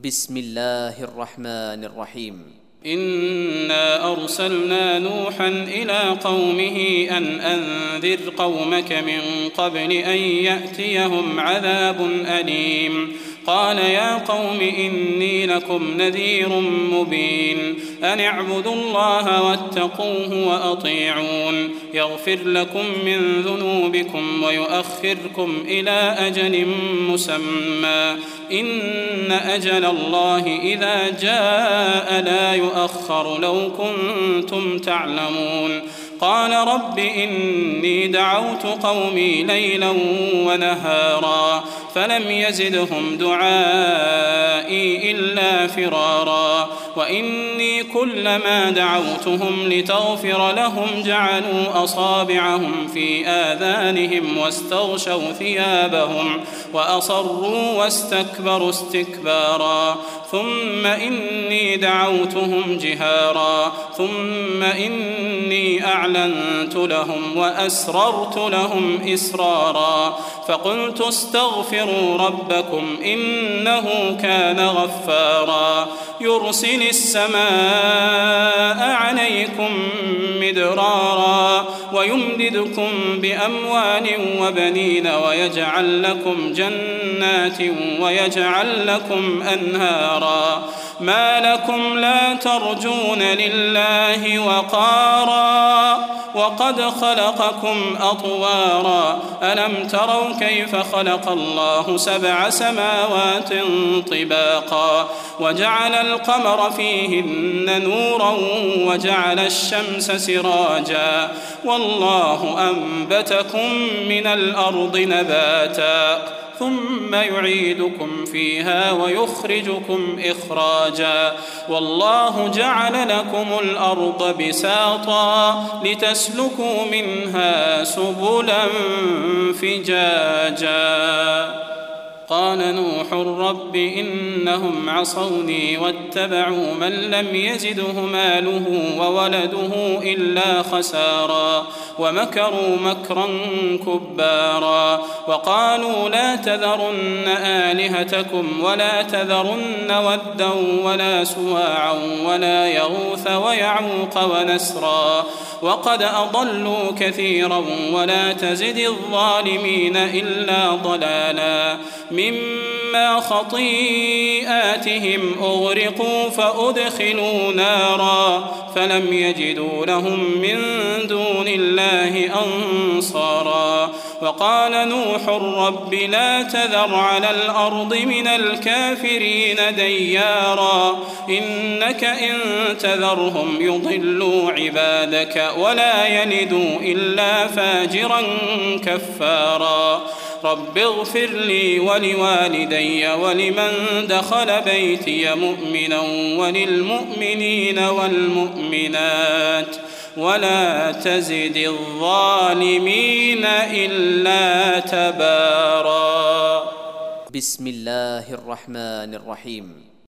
بسم الله الرحمن الرحيم. إنا أرسلنا نوحا إلى قومه أن أنذر قومك من قبل أن يأتيهم عذاب أليم. قال يا قوم إني لكم نذير مبين أن اعبدوا الله واتقوه وأطيعون يغفر لكم من ذنوبكم ويؤخركم إلى أجل مسمى إن أجل الله إذا جاء لا يؤخر لو كنتم تعلمون. قال رب إني دعوت قومي ليلا ونهارا فلم يزدهم دعائي إلا فرارا وإني كلما دعوتهم لتغفر لهم جعلوا أصابعهم في آذانهم واستغشوا ثيابهم وأصروا واستكبروا استكبارا ثم إني دعوتهم جهارا ثم إني أعلنت لهم وأسررت لهم إسرارا فقلت استغفروا ربكم إنه كان غفارا يرسل السماء عليكم مدرارا ويمددكم بأموال وبنين ويجعل لكم جنات ويجعل لكم أنهارا ما لكم لا ترجون لله وقارا وقد خلقكم أطوارا ألم تروا كيف خلق الله 7 سماوات طباقا وجعل القمر فيهن نورا وجعل الشمس سراجا والله أنبتكم من الأرض نباتا ثم يعيدكم فيها ويخرجكم إخراجا والله جعل لكم الأرض بساطا لتسلكوا منها سبلا فجاجا. قال نوح رب إنهم عصوني واتبعوا من لم يزده ماله وولده إلا خسارا ومكروا مكرا كبارا وقالوا لا تذرن آلهتكم ولا تذرن ودا ولا سواعا ولا يغوث ويعوق ونسرا وقد أضلوا كثيرا ولا تزد الظالمين إلا ضلالا مما خطيئاتهم أغرقوا فأدخلوا نارا فلم يجدوا لهم من دون الله أنصارا وقال نوح رب لا تذر على الأرض من الكافرين ديارا إنك إن تذرهم يضلوا عبادك ولا يلدوا إلا فاجرا كفارا رب اغفر لي ولوالدي ولمن دخل بيتي مؤمنا وللمؤمنين والمؤمنات ولا تزد الظالمين إلا تبارا. بسم الله الرحمن الرحيم.